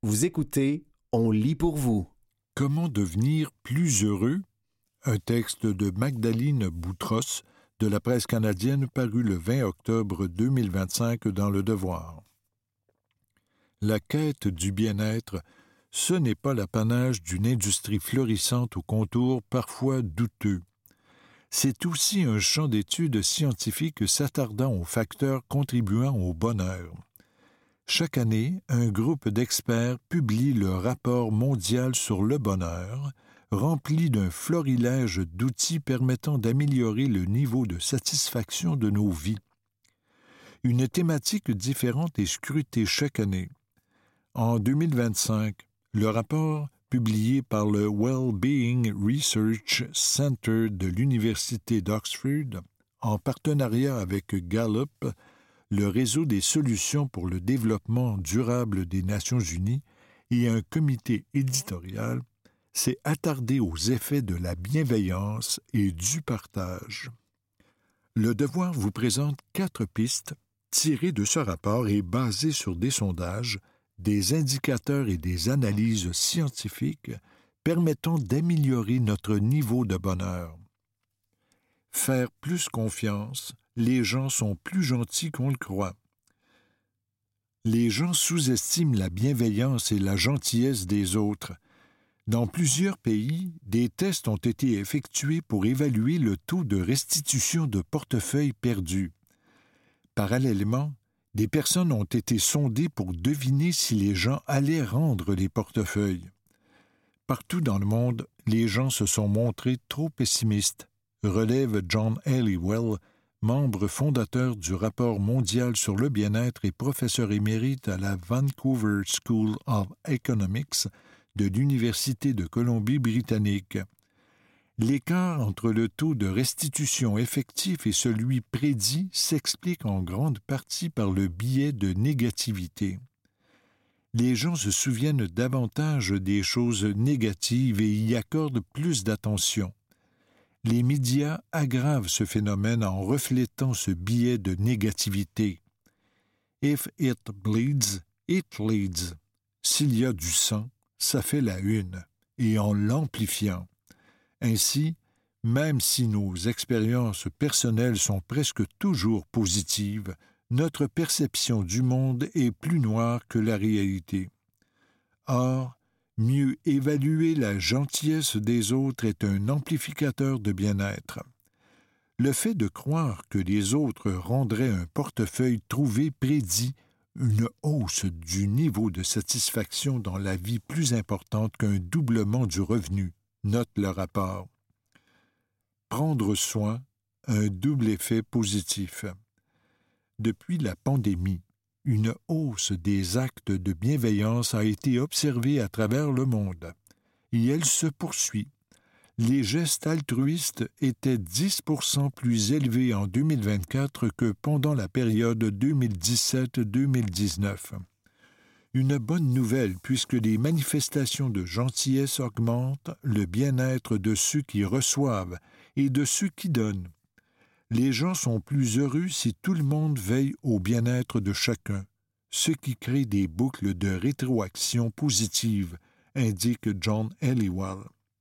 Vous écoutez, on lit pour vous. Comment devenir plus heureux? Un texte de Magdalene Boutros de la presse canadienne paru le 20 octobre 2025 dans Le Devoir. La quête du bien-être, ce n'est pas l'apanage d'une industrie florissante aux contours parfois douteux. C'est aussi un champ d'études scientifiques s'attardant aux facteurs contribuant au bonheur. Chaque année, un groupe d'experts publie le rapport mondial sur le bonheur, rempli d'un florilège d'outils permettant d'améliorer le niveau de satisfaction de nos vies. Une thématique différente est scrutée chaque année. En 2025, le rapport publié par le Wellbeing Research Center de l'Université d'Oxford, en partenariat avec Gallup, le réseau des solutions pour le développement durable des Nations unies et un comité éditorial, s'est attardé aux effets de la bienveillance et du partage. Le Devoir vous présente 4 pistes tirées de ce rapport et basées sur des sondages, des indicateurs et des analyses scientifiques permettant d'améliorer notre niveau de bonheur. Faire plus confiance. Les gens sont plus gentils qu'on le croit. Les gens sous-estiment la bienveillance et la gentillesse des autres. Dans plusieurs pays, des tests ont été effectués pour évaluer le taux de restitution de portefeuilles perdus. Parallèlement, des personnes ont été sondées pour deviner si les gens allaient rendre les portefeuilles. Partout dans le monde, les gens se sont montrés trop pessimistes, relève John Helliwell, membre fondateur du rapport mondial sur le bien-être et professeur émérite à la Vancouver School of Economics de l'Université de Colombie-Britannique. L'écart entre le taux de restitution effectif et celui prédit s'explique en grande partie par le biais de négativité. Les gens se souviennent davantage des choses négatives et y accordent plus d'attention. Les médias aggravent ce phénomène en reflétant ce biais de négativité. If it bleeds, it leads. S'il y a du sang, ça fait la une, et en l'amplifiant. Ainsi, même si nos expériences personnelles sont presque toujours positives, notre perception du monde est plus noire que la réalité. Or, mieux évaluer la gentillesse des autres est un amplificateur de bien-être. Le fait de croire que les autres rendraient un portefeuille trouvé prédit une hausse du niveau de satisfaction dans la vie plus importante qu'un doublement du revenu, note le rapport. Prendre soin, un double effet positif. Depuis la pandémie, une hausse des actes de bienveillance a été observée à travers le monde, et elle se poursuit. Les gestes altruistes étaient 10% plus élevés en 2024 que pendant la période 2017-2019. Une bonne nouvelle puisque les manifestations de gentillesse augmentent le bien-être de ceux qui reçoivent et de ceux qui donnent. Les gens sont plus heureux si tout le monde veille au bien-être de chacun, ce qui crée des boucles de rétroaction positive, indique John Helliwell.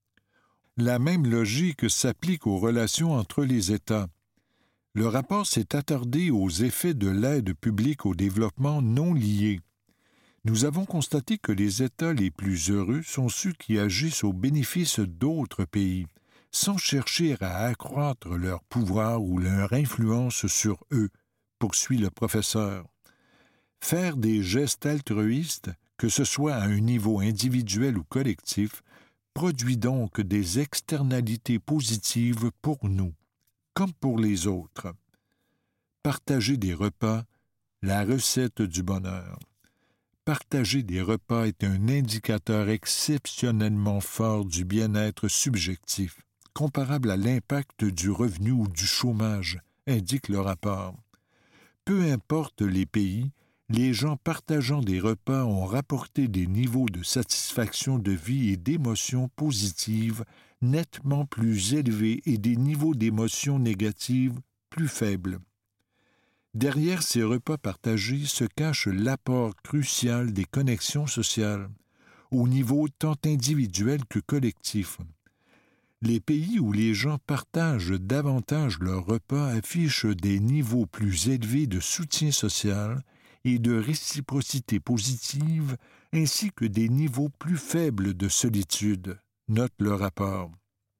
La même logique s'applique aux relations entre les États. Le rapport s'est attardé aux effets de l'aide publique au développement non liés. Nous avons constaté que les États les plus heureux sont ceux qui agissent au bénéfice d'autres pays, sans chercher à accroître leur pouvoir ou leur influence sur eux, poursuit le professeur. Faire des gestes altruistes, que ce soit à un niveau individuel ou collectif, produit donc des externalités positives pour nous, comme pour les autres. Partager des repas, la recette du bonheur. Partager des repas est un indicateur exceptionnellement fort du bien-être subjectif, comparable à l'impact du revenu ou du chômage, indique le rapport. Peu importe les pays, les gens partageant des repas ont rapporté des niveaux de satisfaction de vie et d'émotions positives nettement plus élevés et des niveaux d'émotions négatives plus faibles. Derrière ces repas partagés se cache l'apport crucial des connexions sociales, au niveau tant individuel que collectif. Les pays où les gens partagent davantage leurs repas affichent des niveaux plus élevés de soutien social et de réciprocité positive, ainsi que des niveaux plus faibles de solitude, note le rapport.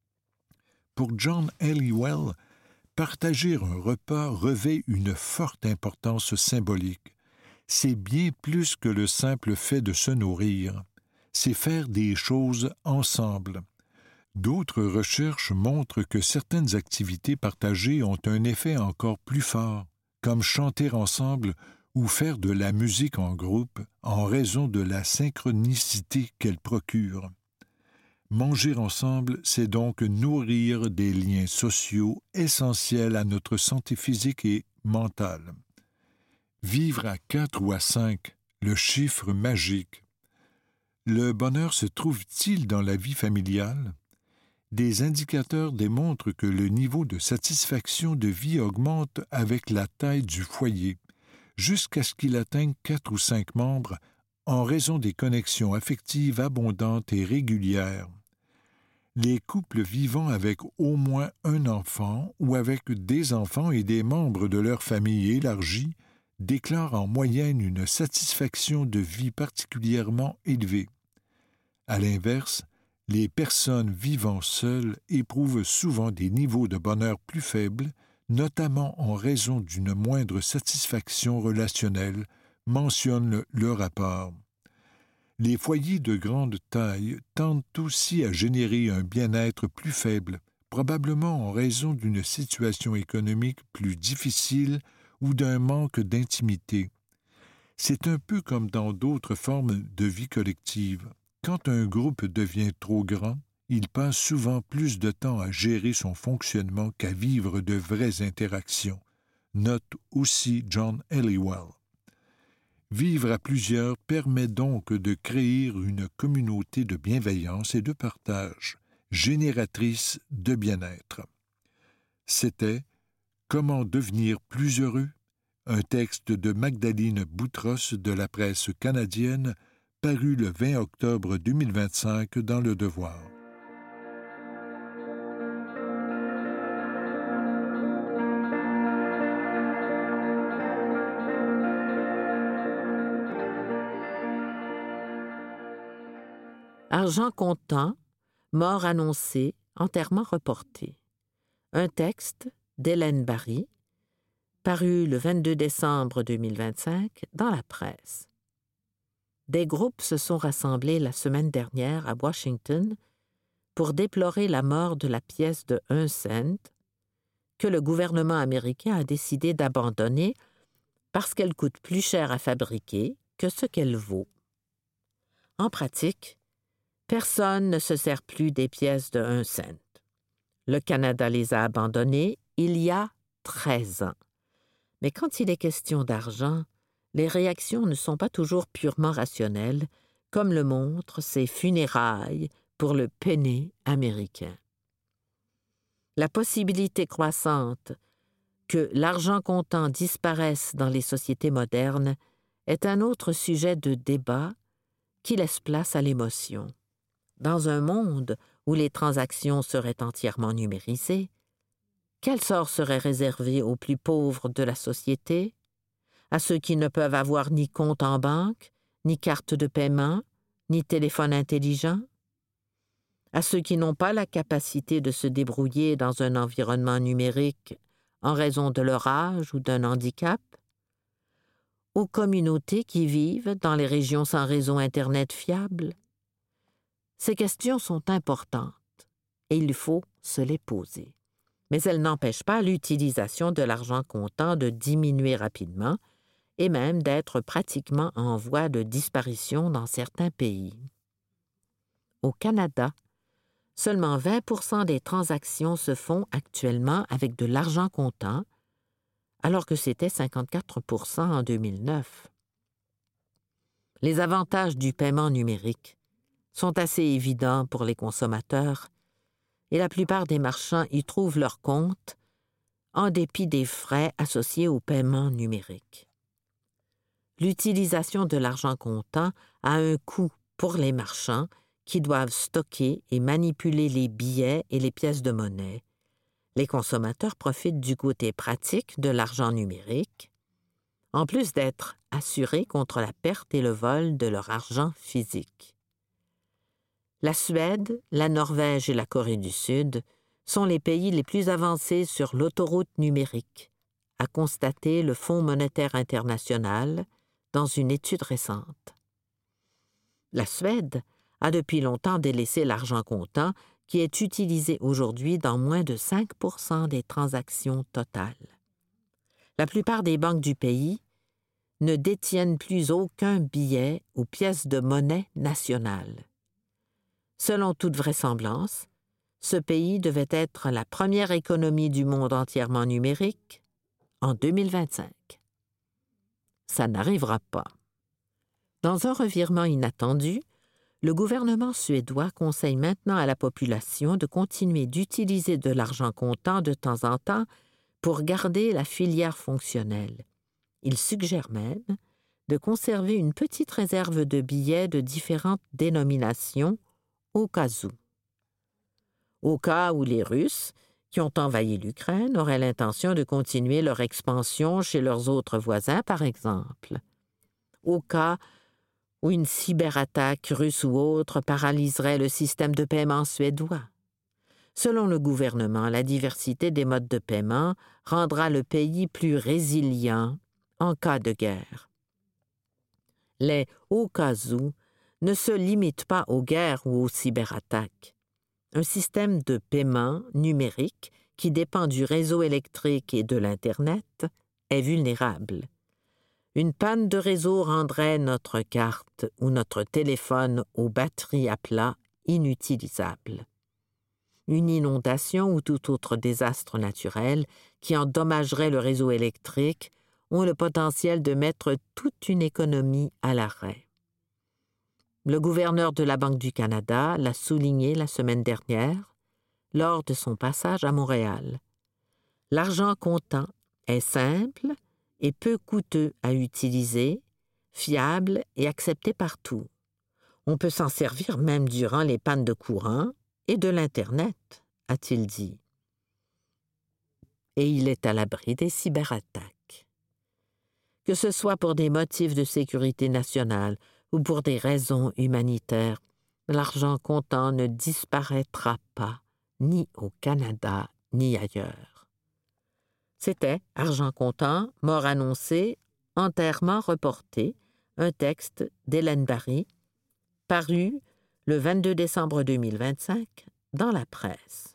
Pour John Helliwell, partager un repas revêt une forte importance symbolique. C'est bien plus que le simple fait de se nourrir. C'est faire des choses ensemble. D'autres recherches montrent que certaines activités partagées ont un effet encore plus fort, comme chanter ensemble ou faire de la musique en groupe en raison de la synchronicité qu'elle procure. Manger ensemble, c'est donc nourrir des liens sociaux essentiels à notre santé physique et mentale. Vivre à 4 ou à 5, le chiffre magique. Le bonheur se trouve-t-il dans la vie familiale? Des indicateurs démontrent que le niveau de satisfaction de vie augmente avec la taille du foyer, jusqu'à ce qu'il atteigne 4 ou 5 membres en raison des connexions affectives abondantes et régulières. Les couples vivant avec au moins un enfant ou avec des enfants et des membres de leur famille élargie déclarent en moyenne une satisfaction de vie particulièrement élevée. À l'inverse, les personnes vivant seules éprouvent souvent des niveaux de bonheur plus faibles, notamment en raison d'une moindre satisfaction relationnelle, mentionne le rapport. Les foyers de grande taille tendent aussi à générer un bien-être plus faible, probablement en raison d'une situation économique plus difficile ou d'un manque d'intimité. C'est un peu comme dans d'autres formes de vie collective. Quand un groupe devient trop grand, il passe souvent plus de temps à gérer son fonctionnement qu'à vivre de vraies interactions, note aussi John Helliwell. Vivre à plusieurs permet donc de créer une communauté de bienveillance et de partage, génératrice de bien-être. C'était « Comment devenir plus heureux ?» un texte de Magdalene Boutros de la presse canadienne, paru le 20 octobre 2025 dans Le Devoir. Argent comptant, mort annoncée, enterrement reporté. Un texte d'Hélène Barry, paru le 22 décembre 2025 dans la presse. Des groupes se sont rassemblés la semaine dernière à Washington pour déplorer la mort de la pièce de 1 cent que le gouvernement américain a décidé d'abandonner parce qu'elle coûte plus cher à fabriquer que ce qu'elle vaut. En pratique, personne ne se sert plus des pièces de 1 cent. Le Canada les a abandonnées il y a 13 ans. Mais quand il est question d'argent, les réactions ne sont pas toujours purement rationnelles, comme le montrent ces funérailles pour le penny américain. La possibilité croissante que l'argent comptant disparaisse dans les sociétés modernes est un autre sujet de débat qui laisse place à l'émotion. Dans un monde où les transactions seraient entièrement numérisées, quel sort serait réservé aux plus pauvres de la société, à ceux qui ne peuvent avoir ni compte en banque, ni carte de paiement, ni téléphone intelligent, à ceux qui n'ont pas la capacité de se débrouiller dans un environnement numérique en raison de leur âge ou d'un handicap, aux communautés qui vivent dans les régions sans réseau Internet fiable? Ces questions sont importantes et il faut se les poser. Mais elles n'empêchent pas l'utilisation de l'argent comptant de diminuer rapidement et même d'être pratiquement en voie de disparition dans certains pays. Au Canada, seulement 20% des transactions se font actuellement avec de l'argent comptant, alors que c'était 54% en 2009. Les avantages du paiement numérique sont assez évidents pour les consommateurs et la plupart des marchands y trouvent leur compte en dépit des frais associés au paiement numérique. L'utilisation de l'argent comptant a un coût pour les marchands qui doivent stocker et manipuler les billets et les pièces de monnaie. Les consommateurs profitent du côté pratique de l'argent numérique, en plus d'être assurés contre la perte et le vol de leur argent physique. La Suède, la Norvège et la Corée du Sud sont les pays les plus avancés sur l'autoroute numérique, a constaté le Fonds monétaire international dans une étude récente. La Suède a depuis longtemps délaissé l'argent comptant qui est utilisé aujourd'hui dans moins de 5% des transactions totales. La plupart des banques du pays ne détiennent plus aucun billet ou pièce de monnaie nationale. Selon toute vraisemblance, ce pays devait être la première économie du monde entièrement numérique en 2025. Ça n'arrivera pas. Dans un revirement inattendu, le gouvernement suédois conseille maintenant à la population de continuer d'utiliser de l'argent comptant de temps en temps pour garder la filière fonctionnelle. Il suggère même de conserver une petite réserve de billets de différentes dénominations au cas où. Au cas où les Russes, qui ont envahi l'Ukraine, auraient l'intention de continuer leur expansion chez leurs autres voisins, par exemple. Au cas où une cyberattaque russe ou autre paralyserait le système de paiement suédois. Selon le gouvernement, la diversité des modes de paiement rendra le pays plus résilient en cas de guerre. Les « au cas où » ne se limitent pas aux guerres ou aux cyberattaques. Un système de paiement numérique qui dépend du réseau électrique et de l'Internet est vulnérable. Une panne de réseau rendrait notre carte ou notre téléphone aux batteries à plat inutilisable. Une inondation ou tout autre désastre naturel qui endommagerait le réseau électrique ont le potentiel de mettre toute une économie à l'arrêt. Le gouverneur de la Banque du Canada l'a souligné la semaine dernière lors de son passage à Montréal. L'argent comptant est simple et peu coûteux à utiliser, fiable et accepté partout. On peut s'en servir même durant les pannes de courant et de l'Internet, a-t-il dit. Et il est à l'abri des cyberattaques. Que ce soit pour des motifs de sécurité nationale ou pour des raisons humanitaires, l'argent comptant ne disparaîtra pas, ni au Canada, ni ailleurs. C'était Argent comptant, mort annoncée, enterrement reporté, un texte d'Hélène Barry, paru le 22 décembre 2025 dans la presse.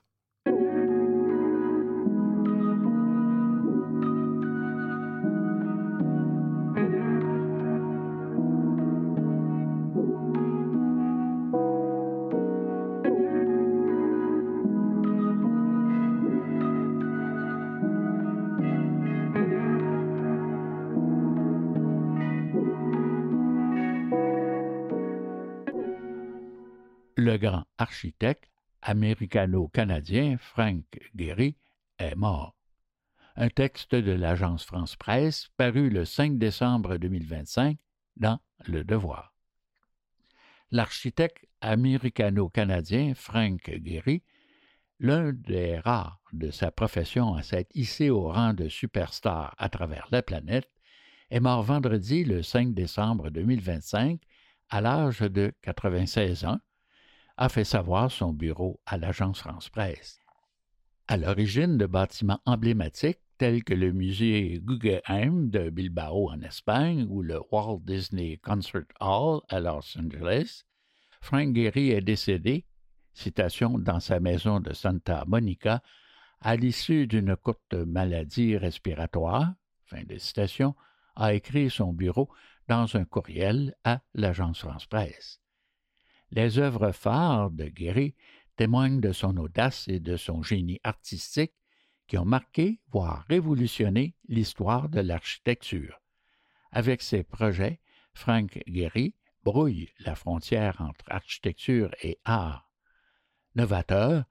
Le grand architecte américano-canadien Frank Gehry est mort. Un texte de l'agence France-Presse paru le 5 décembre 2025 dans Le Devoir. L'architecte américano-canadien Frank Gehry, l'un des rares de sa profession à s'être hissé au rang de superstar à travers la planète, est mort vendredi le 5 décembre 2025 à l'âge de 96 ans, a fait savoir son bureau à l'agence France-Presse. À l'origine de bâtiments emblématiques tels que le musée Guggenheim de Bilbao en Espagne ou le Walt Disney Concert Hall à Los Angeles, Frank Gehry est décédé, citation, dans sa maison de Santa Monica, à l'issue d'une courte maladie respiratoire, fin de citation, a écrit son bureau dans un courriel à l'agence France-Presse. Les œuvres phares de Gehry témoignent de son audace et de son génie artistique qui ont marqué, voire révolutionné, l'histoire de l'architecture. Avec ses projets, Frank Gehry brouille la frontière entre architecture et art. Novateur,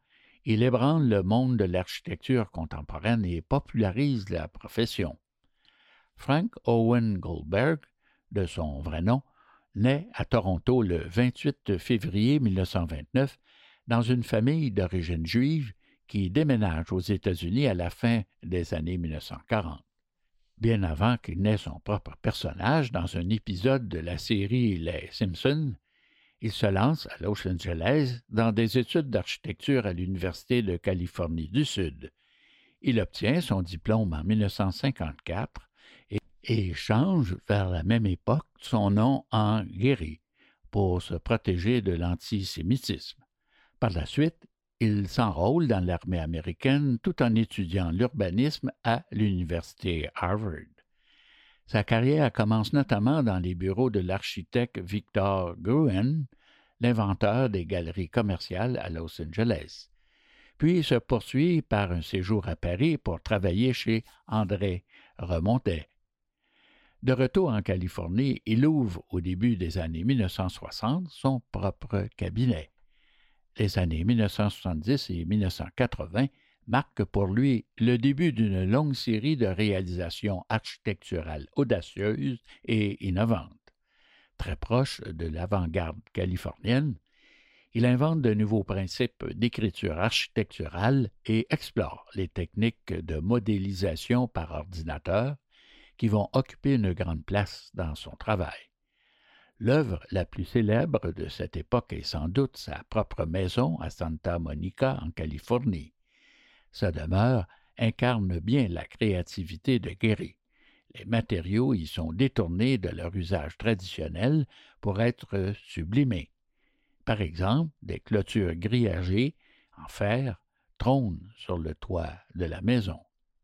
Il ébranle le monde de l'architecture contemporaine et popularise la profession. Frank Owen Goldberg, de son vrai nom, naît à Toronto le 28 février 1929 dans une famille d'origine juive qui déménage aux États-Unis à la fin des années 1940. Bien avant qu'il n'ait son propre personnage dans un épisode de la série Les Simpsons, il se lance à Los Angeles dans des études d'architecture à l'Université de Californie du Sud. Il obtient son diplôme en 1954 et change vers la même époque son nom en Guéry pour se protéger de l'antisémitisme. Par la suite, il s'enrôle dans l'armée américaine tout en étudiant l'urbanisme à l'université Harvard. Sa carrière commence notamment dans les bureaux de l'architecte Victor Gruen, l'inventeur des galeries commerciales à Los Angeles, puis se poursuit par un séjour à Paris pour travailler chez André Remontet. De retour en Californie, il ouvre au début des années 1960 son propre cabinet. Les années 1970 et 1980 marquent pour lui le début d'une longue série de réalisations architecturales audacieuses et innovantes. Très proche de l'avant-garde californienne, il invente de nouveaux principes d'écriture architecturale et explore les techniques de modélisation par ordinateur qui vont occuper une grande place dans son travail. L'œuvre la plus célèbre de cette époque est sans doute sa propre maison à Santa Monica, en Californie. Sa demeure incarne bien la créativité de Gehry. Les matériaux y sont détournés de leur usage traditionnel pour être sublimés. Par exemple, des clôtures grillagées en fer trônent sur le toit de la maison.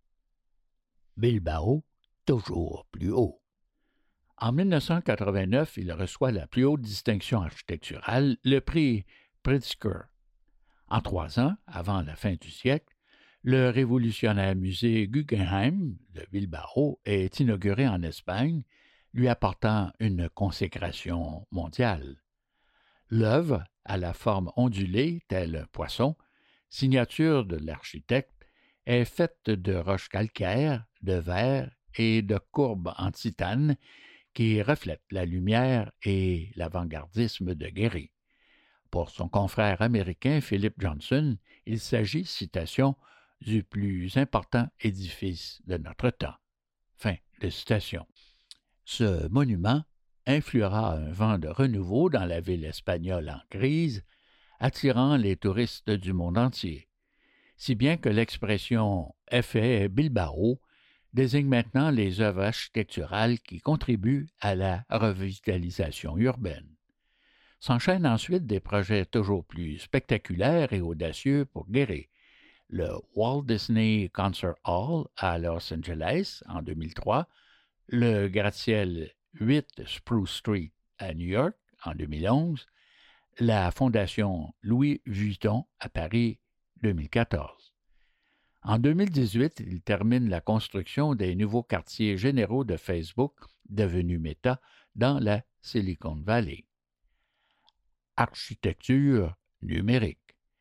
Bilbao, toujours plus haut. En 1989, il reçoit la plus haute distinction architecturale, le prix Pritzker. En 3 ans, avant la fin du siècle, le révolutionnaire musée Guggenheim de Bilbao est inauguré en Espagne, lui apportant une consécration mondiale. L'œuvre, à la forme ondulée, tel un poisson, signature de l'architecte, est faite de roches calcaires, de verre et de courbes en titane qui reflètent la lumière et l'avant-gardisme de Gehry. Pour son confrère américain Philip Johnson, il s'agit, citation, du plus important édifice de notre temps. Fin de citation. Ce monument influera un vent de renouveau dans la ville espagnole en crise, attirant les touristes du monde entier, si bien que l'expression « effet Bilbao » désigne maintenant les œuvres architecturales qui contribuent à la revitalisation urbaine. S'enchaînent ensuite des projets toujours plus spectaculaires et audacieux pour Gehry. Le Walt Disney Concert Hall à Los Angeles en 2003, le gratte-ciel 8 Spruce Street à New York en 2011, la Fondation Louis Vuitton à Paris 2014. En 2018, il termine la construction des nouveaux quartiers généraux de Facebook, devenus Meta, dans la Silicon Valley. Architecture numérique.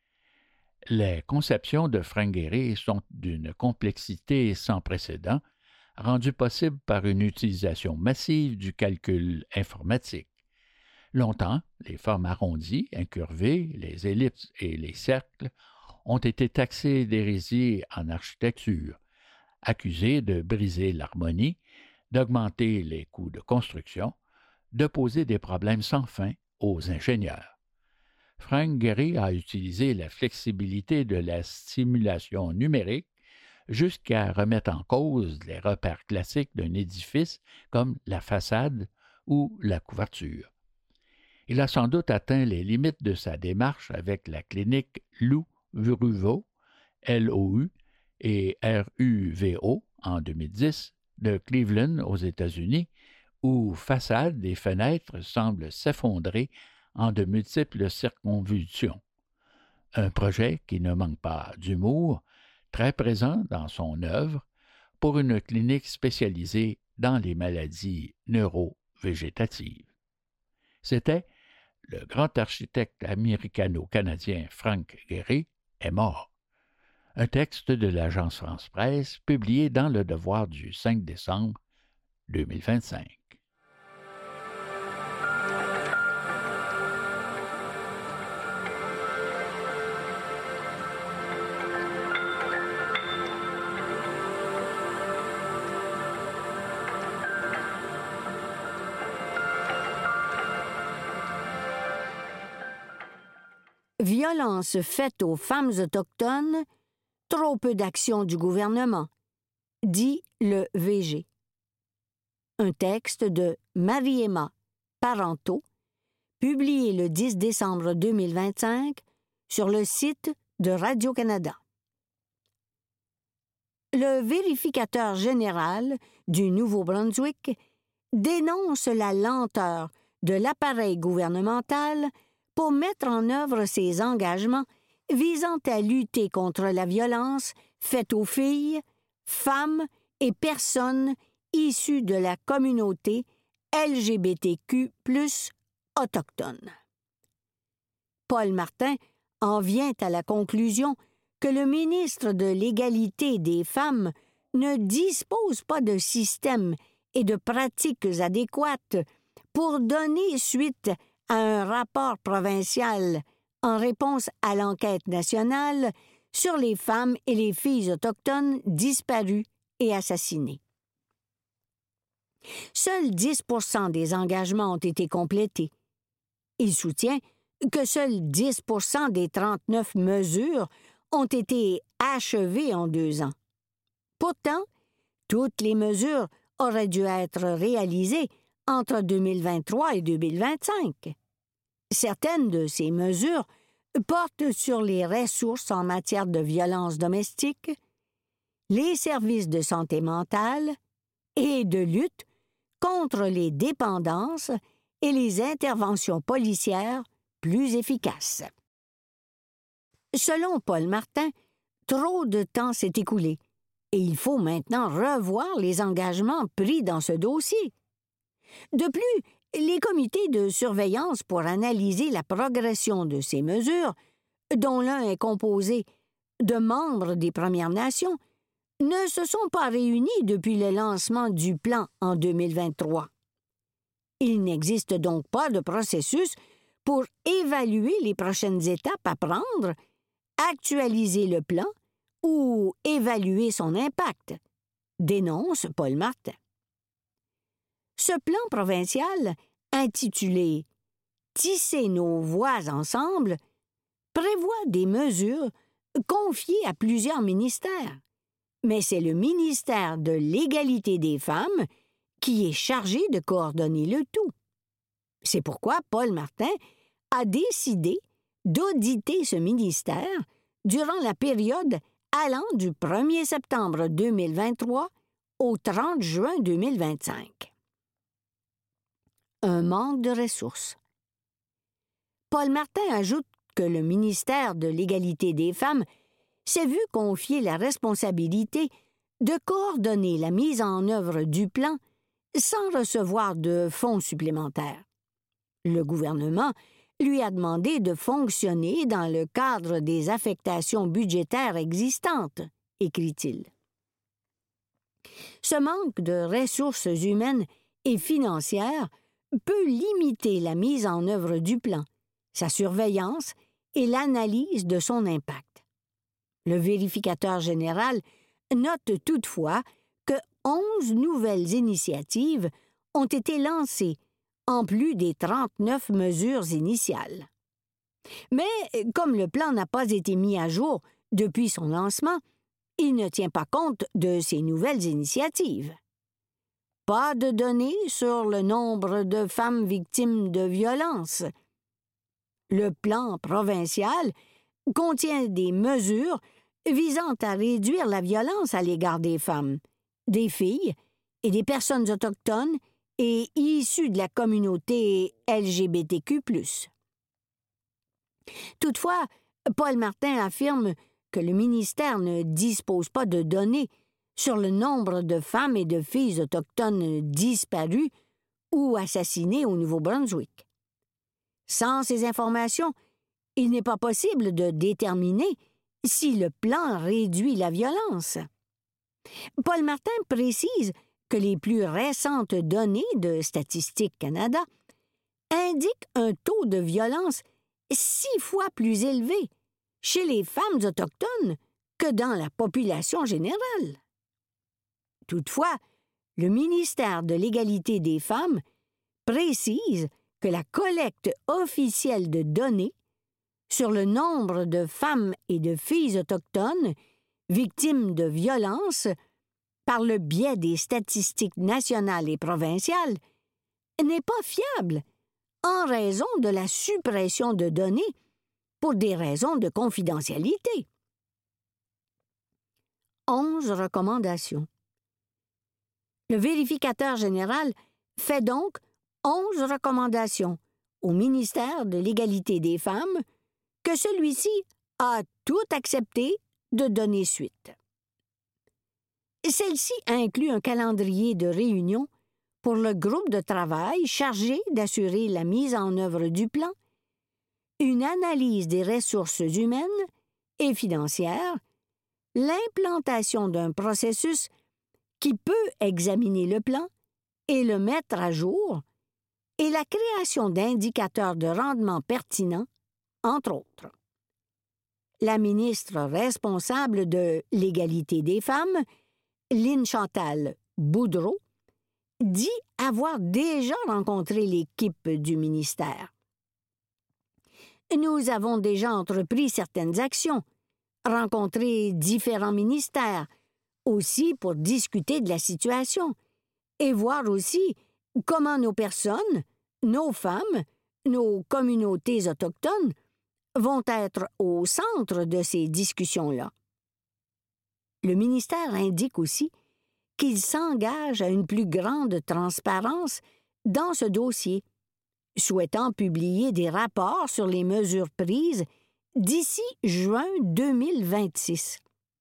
Les conceptions de Frank Gehry sont d'une complexité sans précédent, rendue possible par une utilisation massive du calcul informatique. Longtemps, les formes arrondies, incurvées, les ellipses et les cercles ont été taxés d'hérésie en architecture, accusés de briser l'harmonie, d'augmenter les coûts de construction, de poser des problèmes sans fin aux ingénieurs. Frank Gehry a utilisé la flexibilité de la simulation numérique jusqu'à remettre en cause les repères classiques d'un édifice comme la façade ou la couverture. Il a sans doute atteint les limites de sa démarche avec la clinique Lou Ruvo, LOU et RUVO en 2010 de Cleveland aux États-Unis, où façades et fenêtres semblent s'effondrer en de multiples circonvolutions. Un projet qui ne manque pas d'humour, très présent dans son œuvre, pour une clinique spécialisée dans les maladies neurovégétatives. C'était le grand architecte américano-canadien Frank Gehry est mort. un texte de l'agence France-Presse publié dans Le Devoir du 5 décembre 2025. Violence faite aux femmes autochtones, trop peu d'action du gouvernement, dit le VG. Un texte de Marie-Emma Parenteau, publié le 10 décembre 2025 sur le site de Radio-Canada. Le vérificateur général du Nouveau-Brunswick dénonce la lenteur de l'appareil gouvernemental pour mettre en œuvre ses engagements visant à lutter contre la violence faite aux filles, femmes et personnes issues de la communauté LGBTQ+ autochtone. Paul Martin en vient à la conclusion que le ministre de l'Égalité des femmes ne dispose pas de systèmes et de pratiques adéquates pour donner suite à un rapport provincial en réponse à l'enquête nationale sur les femmes et les filles autochtones disparues et assassinées. Seuls 10% des engagements ont été complétés. Il soutient que seuls 10% des 39 mesures ont été achevées en 2 ans. Pourtant, toutes les mesures auraient dû être réalisées entre 2023 et 2025. Certaines de ces mesures portent sur les ressources en matière de violence domestique, les services de santé mentale et de lutte contre les dépendances et les interventions policières plus efficaces. Selon Paul Martin, trop de temps s'est écoulé et il faut maintenant revoir les engagements pris dans ce dossier. De plus, les comités de surveillance pour analyser la progression de ces mesures, dont l'un est composé de membres des Premières Nations, ne se sont pas réunis depuis le lancement du plan en 2023. Il n'existe donc pas de processus pour évaluer les prochaines étapes à prendre, actualiser le plan ou évaluer son impact, dénonce Paul Martin. Ce plan provincial, intitulé « Tisser nos voix ensemble », prévoit des mesures confiées à plusieurs ministères, mais c'est le ministère de l'Égalité des femmes qui est chargé de coordonner le tout. C'est pourquoi Paul Martin a décidé d'auditer ce ministère durant la période allant du 1er septembre 2023 au 30 juin 2025. Un manque de ressources. Paul Martin ajoute que le ministère de l'Égalité des femmes s'est vu confier la responsabilité de coordonner la mise en œuvre du plan sans recevoir de fonds supplémentaires. Le gouvernement lui a demandé de fonctionner dans le cadre des affectations budgétaires existantes, écrit-il. Ce manque de ressources humaines et financières peut limiter la mise en œuvre du plan, sa surveillance et l'analyse de son impact. Le vérificateur général note toutefois que 11 nouvelles initiatives ont été lancées, en plus des 39 mesures initiales. Mais comme le plan n'a pas été mis à jour depuis son lancement, il ne tient pas compte de ces nouvelles initiatives. Pas de données sur le nombre de femmes victimes de violences. Le plan provincial contient des mesures visant à réduire la violence à l'égard des femmes, des filles et des personnes autochtones et issues de la communauté LGBTQ+. Toutefois, Paul Martin affirme que le ministère ne dispose pas de données sur le nombre de femmes et de filles autochtones disparues ou assassinées au Nouveau-Brunswick. Sans ces informations, il n'est pas possible de déterminer si le plan réduit la violence. Paul Martin précise que les plus récentes données de Statistique Canada indiquent un taux de violence 6 fois plus élevé chez les femmes autochtones que dans la population générale. Toutefois, le ministère de l'Égalité des femmes précise que la collecte officielle de données sur le nombre de femmes et de filles autochtones victimes de violences par le biais des statistiques nationales et provinciales n'est pas fiable en raison de la suppression de données pour des raisons de confidentialité. 11 recommandations. Le vérificateur général fait donc 11 recommandations au ministère de l'Égalité des femmes que celui-ci a tout accepté de donner suite. Celle-ci inclut un calendrier de réunions pour le groupe de travail chargé d'assurer la mise en œuvre du plan, une analyse des ressources humaines et financières, l'implantation d'un processus qui peut examiner le plan et le mettre à jour, et la création d'indicateurs de rendement pertinents, entre autres. La ministre responsable de l'Égalité des femmes, Lynne Chantal Boudreau, dit avoir déjà rencontré l'équipe du ministère. Nous avons déjà entrepris certaines actions, rencontré différents ministères, aussi pour discuter de la situation, et voir aussi comment nos personnes, nos femmes, nos communautés autochtones vont être au centre de ces discussions-là. Le ministère indique aussi qu'il s'engage à une plus grande transparence dans ce dossier, souhaitant publier des rapports sur les mesures prises d'ici juin 2026.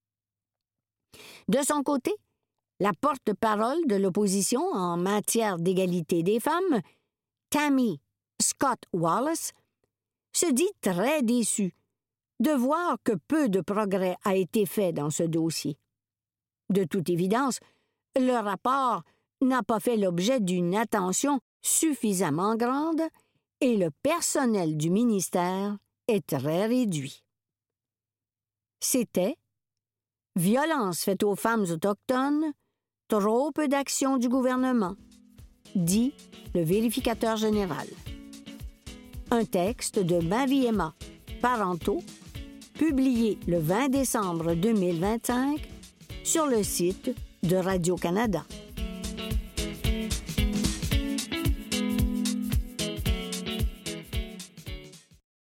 De son côté, la porte-parole de l'opposition en matière d'égalité des femmes, Tammy Scott Wallace, se dit très déçue de voir que peu de progrès a été fait dans ce dossier. De toute évidence, le rapport n'a pas fait l'objet d'une attention suffisamment grande et le personnel du ministère est très réduit. C'était « Violence faite aux femmes autochtones, trop peu d'action du gouvernement », dit le vérificateur général. Un texte de Maviema Parenteau, publié le 20 décembre 2025 sur le site de Radio-Canada.